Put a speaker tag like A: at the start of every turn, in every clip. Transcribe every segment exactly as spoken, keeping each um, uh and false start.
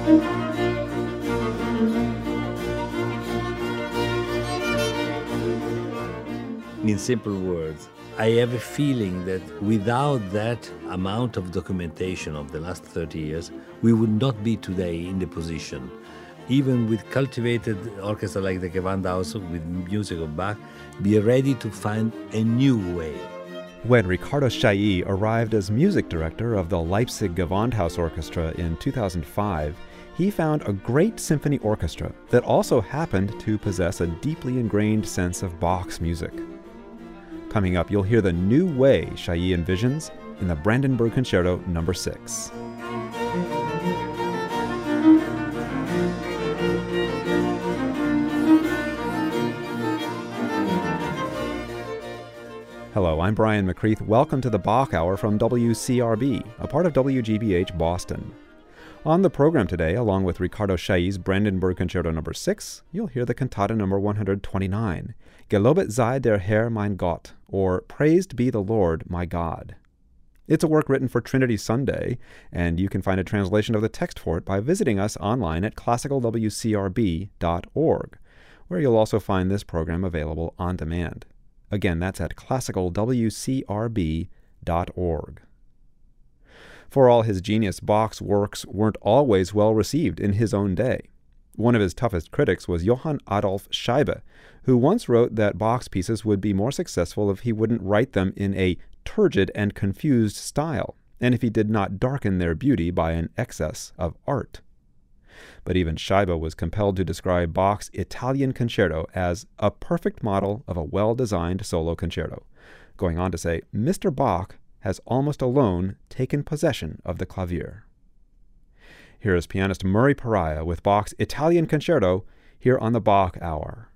A: In simple words, I have a feeling that without that amount of documentation of the last thirty years, we would not be today in the position. Even with cultivated orchestra like the Gewandhaus, with music of Bach, be ready to find a new way.
B: When Riccardo Chailly arrived as music director of the Leipzig Gewandhaus Orchestra in two thousand five, he found a great symphony orchestra that also happened to possess a deeply ingrained sense of Bach's music. Coming up, you'll hear the new way Chailly envisions in the Brandenburg Concerto number six. Hello, I'm Brian McCreath. Welcome to the Bach Hour from W C R B, a part of W G B H Boston. On the program today, along with Riccardo Chailly's Brandenburg Concerto number six, you'll hear the cantata number one hundred twenty-nine, Gelobet sei der Herr mein Gott, or Praised be the Lord my God. It's a work written for Trinity Sunday, and you can find a translation of the text for it by visiting us online at classical w c r b dot org, where you'll also find this program available on demand. Again, that's at classical w c r b dot org. For all his genius, Bach's works weren't always well received in his own day. One of his toughest critics was Johann Adolph Scheibe, who once wrote that Bach's pieces would be more successful if he wouldn't write them in a turgid and confused style, and if he did not darken their beauty by an excess of art. But even Scheibe was compelled to describe Bach's Italian concerto as a perfect model of a well-designed solo concerto, going on to say, Mister Bach has almost alone taken possession of the clavier. Here is pianist Murray Pariah with Bach's Italian Concerto here on the Bach Hour.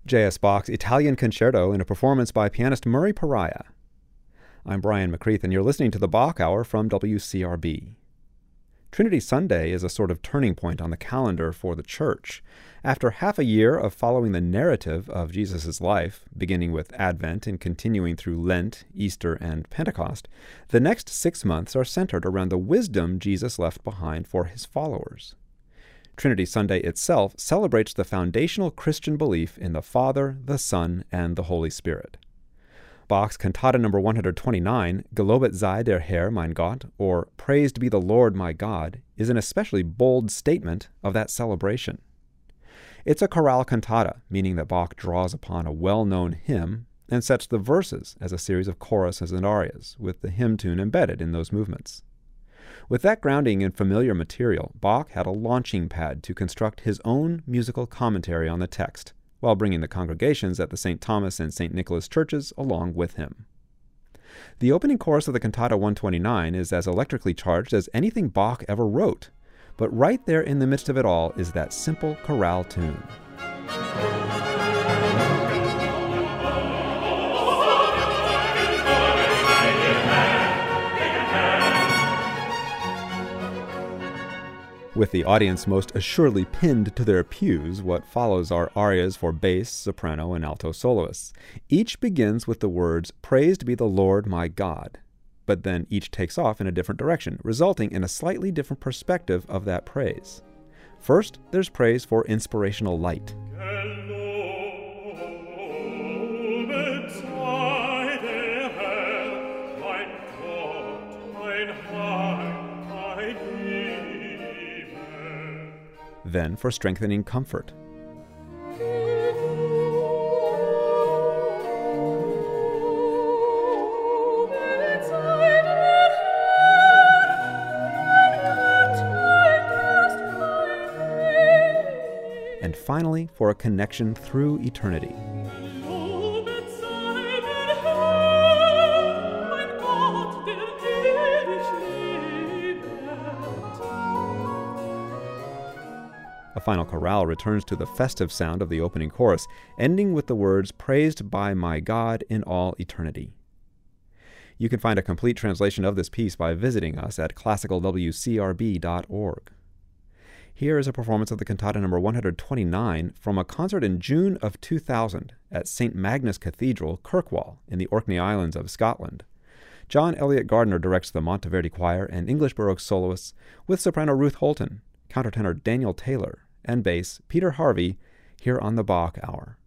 B: J S Bach's Italian Concerto in a performance by pianist Murray Pariah. I'm Brian McCreath, and you're listening to the Bach Hour from W C R B. Trinity Sunday is a sort of turning point on the calendar for the Church. After half a year of following the narrative of Jesus' life, beginning with Advent and continuing through Lent, Easter, and Pentecost, the next six months are centered around the wisdom Jesus left behind for his followers. Trinity Sunday itself celebrates the foundational Christian belief in the Father, the Son, and the Holy Spirit. Bach's Cantata number one hundred twenty-nine, Gelobet sei der Herr, mein Gott, or Praised be the Lord, my God, is an especially bold statement of that celebration. It's a chorale cantata, meaning that Bach draws upon a well-known hymn and sets the verses as a series of choruses and arias, with the hymn tune embedded in those movements. With that grounding in familiar material, Bach had a launching pad to construct his own musical commentary on the text, while bringing the congregations at the Saint Thomas and Saint Nicholas churches along with him. The opening chorus of the Cantata one twenty-nine is as electrically charged as anything Bach ever wrote, but right there in the midst of it all is that simple chorale tune. With the audience most assuredly pinned to their pews, what follows are arias for bass, soprano, and alto soloists. Each begins with the words, "Praised be the Lord my God," but then each takes off in a different direction, resulting in a slightly different perspective of that praise. First, there's praise for inspirational light. Then for strengthening comfort. And finally, for a connection through eternity. A final chorale returns to the festive sound of the opening chorus, ending with the words, "Praised by my God in all eternity." You can find a complete translation of this piece by visiting us at classical w c r b dot org. Here is a performance of the Cantata number one hundred twenty-nine from a concert in June of two thousand at Saint Magnus Cathedral, Kirkwall, in the Orkney Islands of Scotland. John Elliott Gardner directs the Monteverdi Choir and English Baroque soloists, with soprano Ruth Holton, countertenor Daniel Taylor, and bass Peter Harvey, here on the Bach Hour.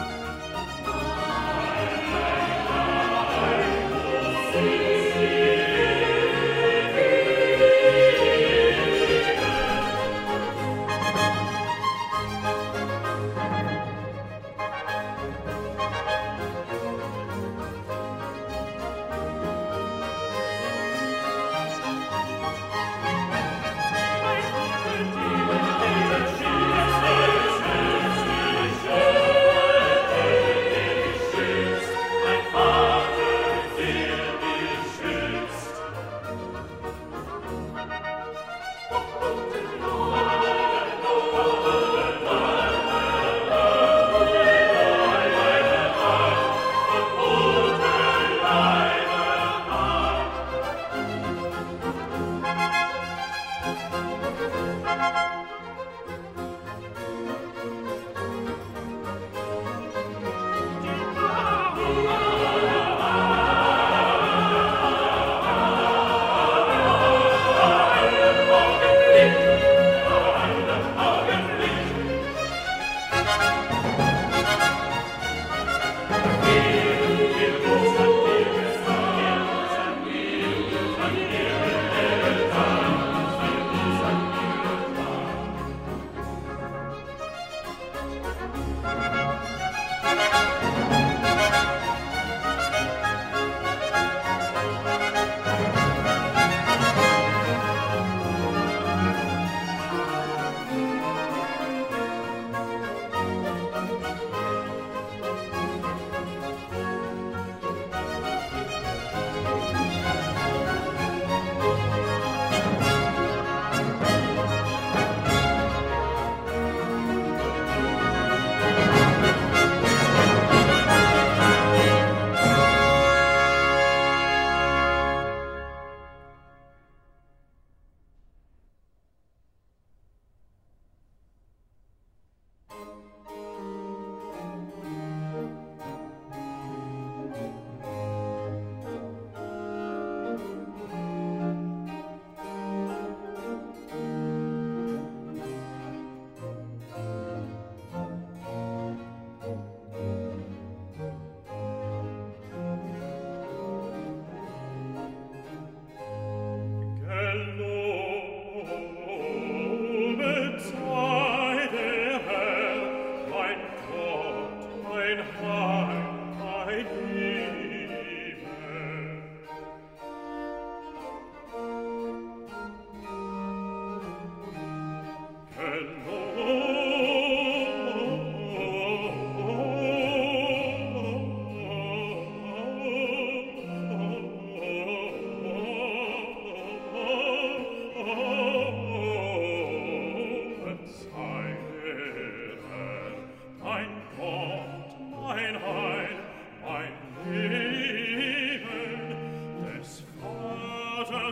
C: See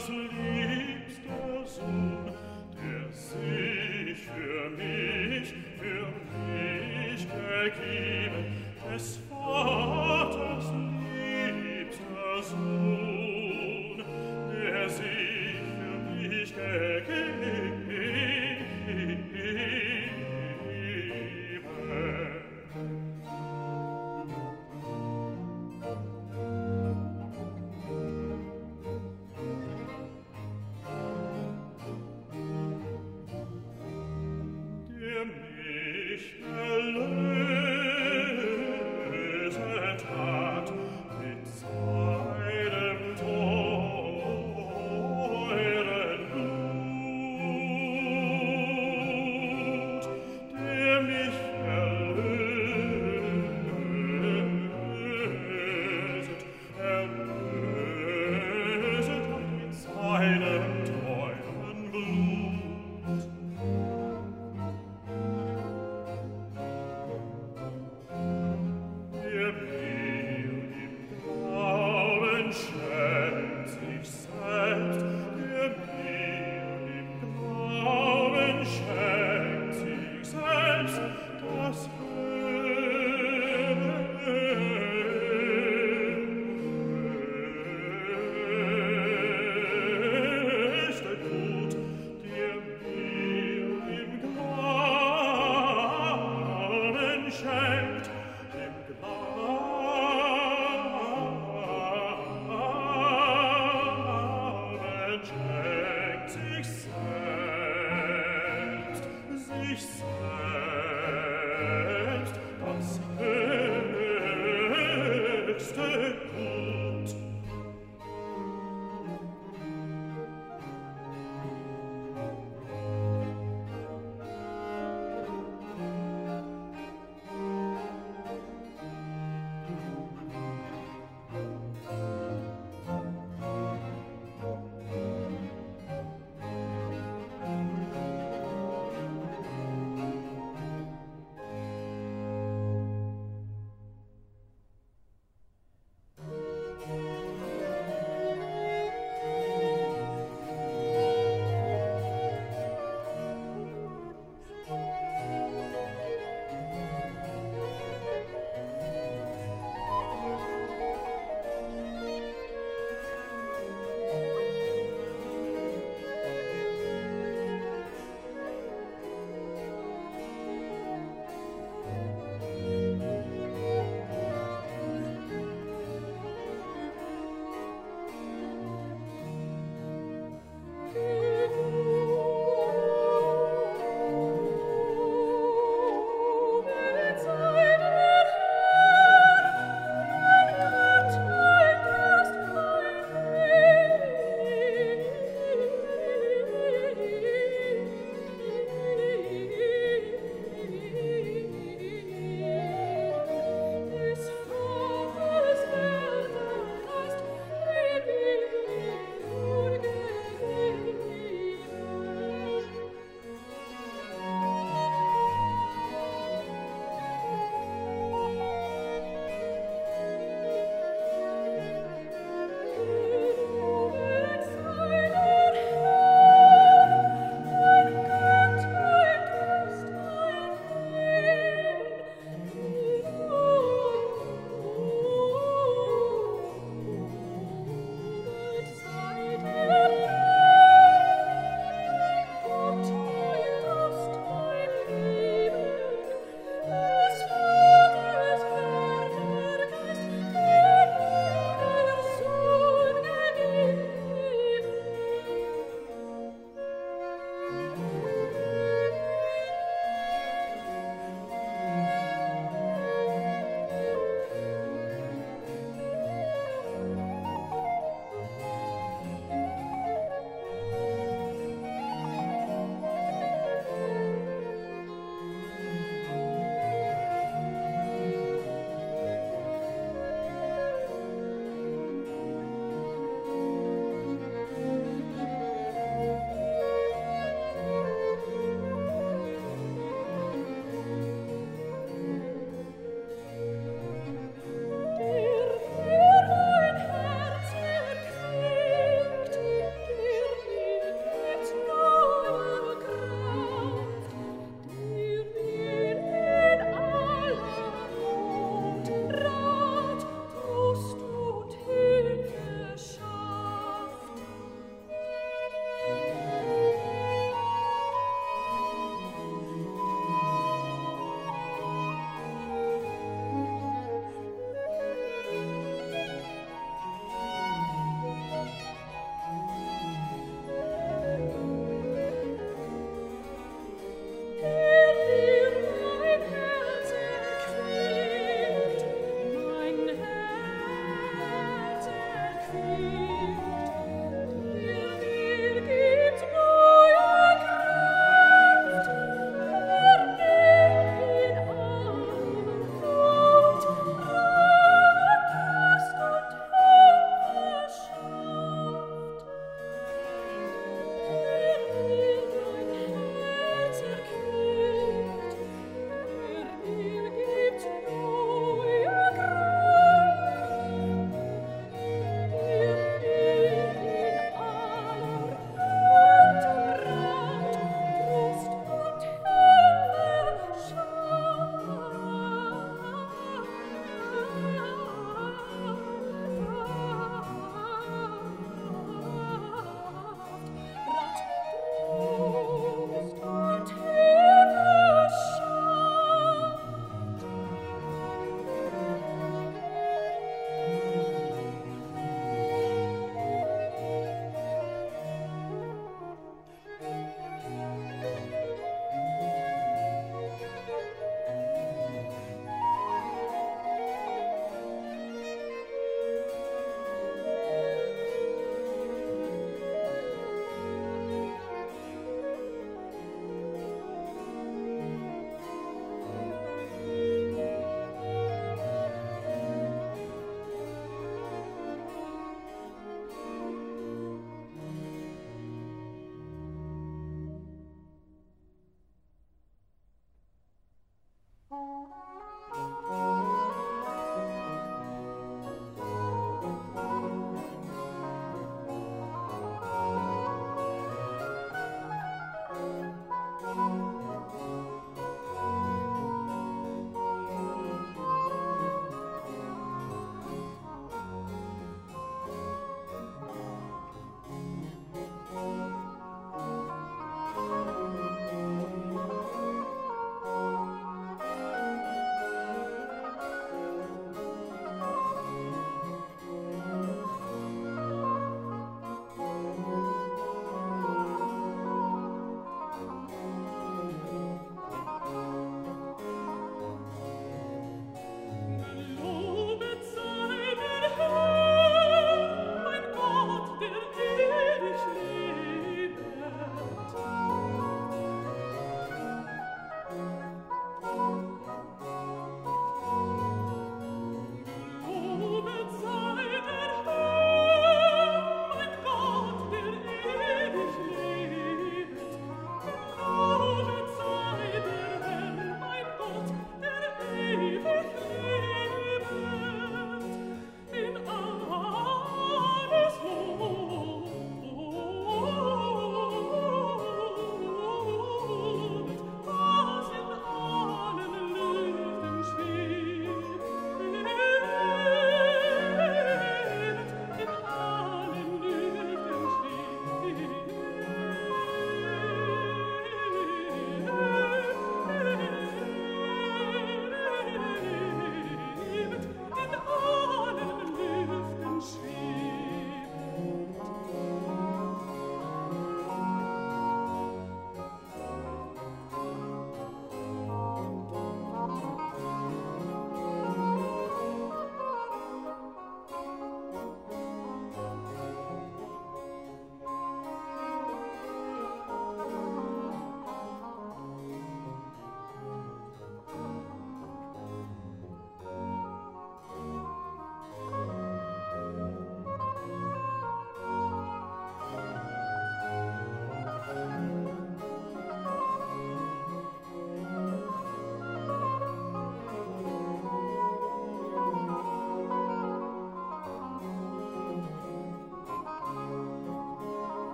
C: Vaters liebster Sohn, der sich für mich, für mich gegeben, des Vaters liebster Sohn, der sich für mich gegeben. Der mich erlöset hat mit seinem teuren Blut.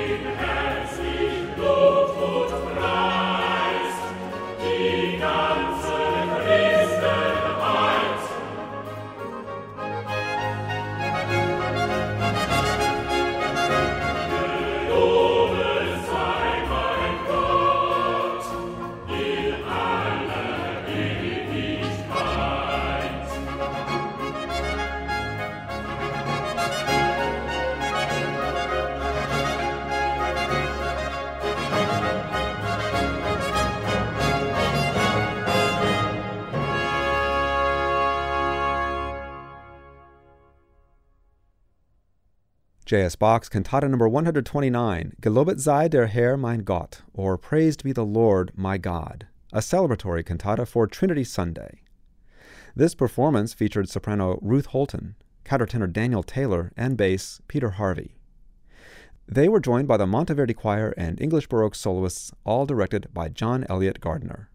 B: J S. Bach's Cantata number one hundred twenty-nine, Gelobet sei der Herr mein Gott, or Praised be the Lord my God, a celebratory cantata for Trinity Sunday. This performance featured soprano Ruth Holton, countertenor Daniel Taylor, and bass Peter Harvey. They were joined by the Monteverdi Choir and English Baroque soloists, all directed by John Elliott Gardner.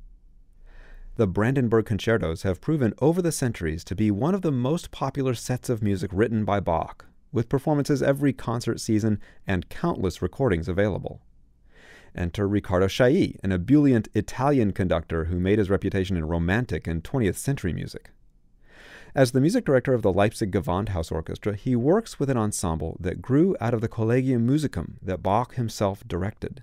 B: The Brandenburg Concertos have proven over the centuries to be one of the most popular sets of music written by Bach, with performances every concert season and countless recordings available. Enter Riccardo Chailly, an ebullient Italian conductor who made his reputation in Romantic and twentieth century music. As the music director of the Leipzig Gewandhaus Orchestra, he works with an ensemble that grew out of the Collegium Musicum that Bach himself directed.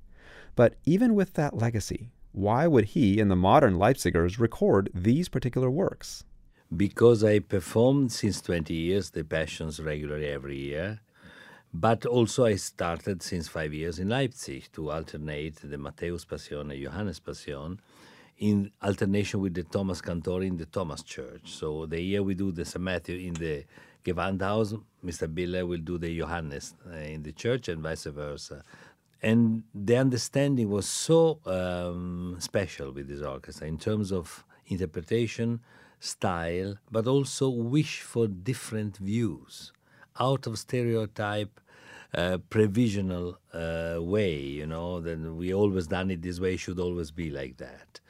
B: But even with that legacy, why would he and the modern Leipzigers record these particular works?
A: Because I performed since twenty years the Passions regularly every year, but also I started since five years in Leipzig to alternate the Matthäus Passion and Johannes Passion in alternation with the Thomas Cantor in the Thomas Church. So the year we do the Saint Matthew in the Gewandhaus, Mister Biller will do the Johannes uh, in the church and vice versa. And the understanding was so um, special with this orchestra in terms of interpretation, style, but also wish for different views, out of stereotype, uh, previsional uh, way, you know, that we always done it this way, should always be like that.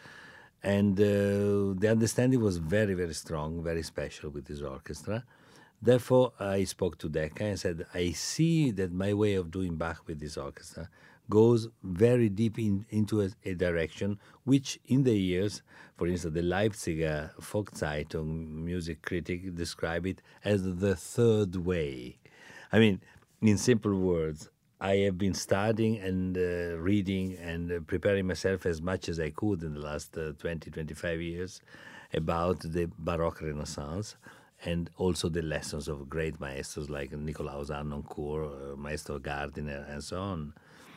A: And uh, the understanding was very, very strong, very special with this orchestra. Therefore, I spoke to Decca and said, I see that my way of doing Bach with this orchestra goes very deep in, into a, a direction which in the years, for instance, the Leipziger Volkszeitung music critic described it as the third way. I mean, in simple words, I have been studying and uh, reading and uh, preparing myself as much as I could in the last uh, twenty, twenty-five years about the Baroque Renaissance, and also the lessons of great maestros like Nicolaus Harnoncourt, uh, Maestro Gardiner, and so on.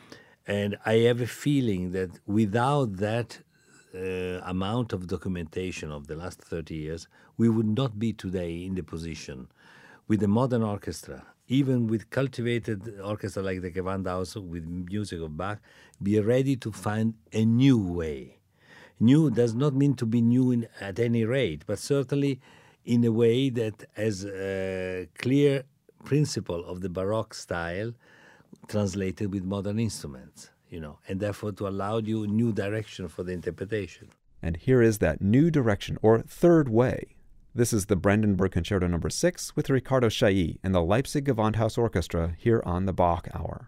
A: And I have a feeling that without that uh, amount of documentation of the last thirty years, we would not be today in the position with a modern orchestra, even with cultivated orchestra like the Gewandhaus, with music of Bach, be ready to find a new way. New does not mean to be new in, at any rate, but certainly in a way that has a clear principle of the Baroque style translated with modern instruments, you know, and therefore to allow you new direction for the interpretation.
B: And here is that new direction, or third way. This is the Brandenburg Concerto number six with Riccardo Chailly and the Leipzig Gewandhaus Orchestra here on the Bach Hour.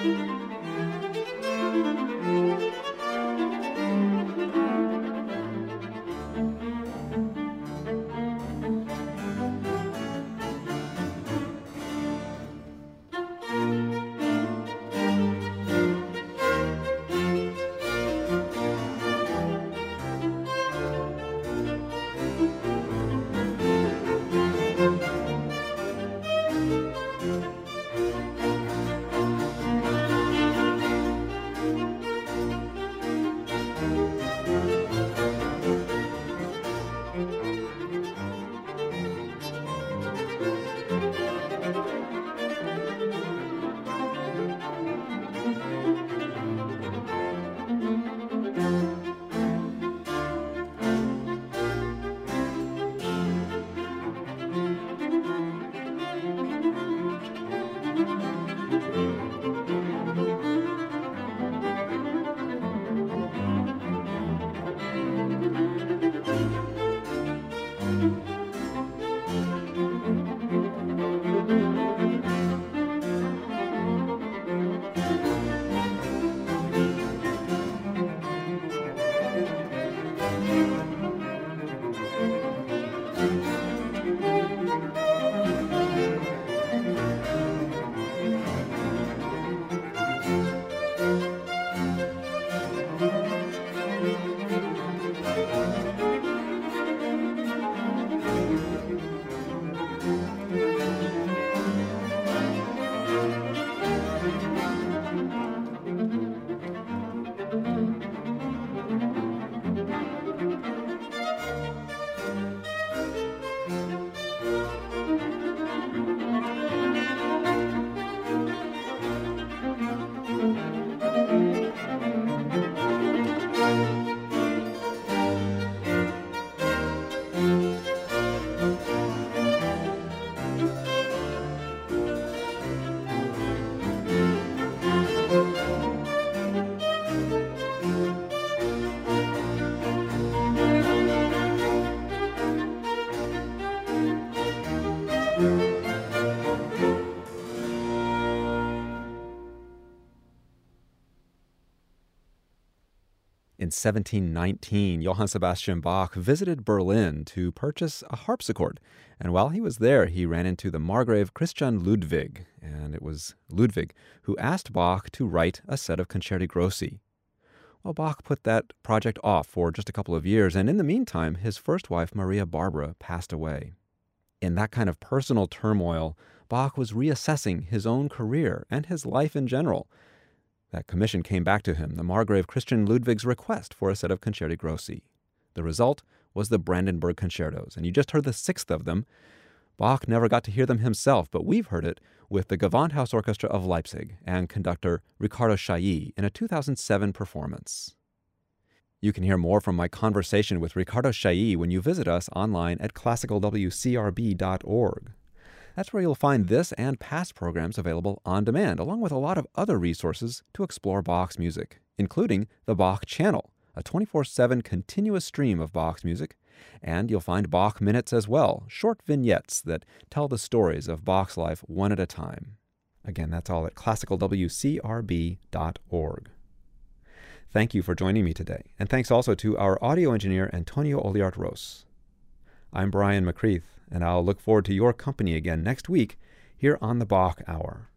B: In seventeen nineteen, Johann Sebastian Bach visited Berlin to purchase a harpsichord, and while he was there, he ran into the Margrave Christian Ludwig, and it was Ludwig who asked Bach to write a set of Concerti Grossi. Well, Bach put that project off for just a couple of years, and in the meantime, his first wife, Maria Barbara, passed away. In that kind of personal turmoil, Bach was reassessing his own career and his life in general. That commission came back to him, the Margrave Christian Ludwig's request for a set of Concerti Grossi. The result was the Brandenburg Concertos, and you just heard the sixth of them. Bach never got to hear them himself, but we've heard it with the Gewandhaus Orchestra of Leipzig and conductor Riccardo Chailly in a two thousand seven performance. You can hear more from my conversation with Riccardo Chailly when you visit us online at classical w c r b dot org. That's where you'll find this and past programs available on demand, along with a lot of other resources to explore Bach's music, including the Bach Channel, a twenty-four seven continuous stream of Bach's music. And you'll find Bach Minutes as well, short vignettes that tell the stories of Bach's life one at a time. Again, that's all at classical w c r b dot org. Thank you for joining me today, and thanks also to our audio engineer, Antonio Oliart-Ros. I'm Brian McCreath, and I'll look forward to your company again next week here on the Bach Hour.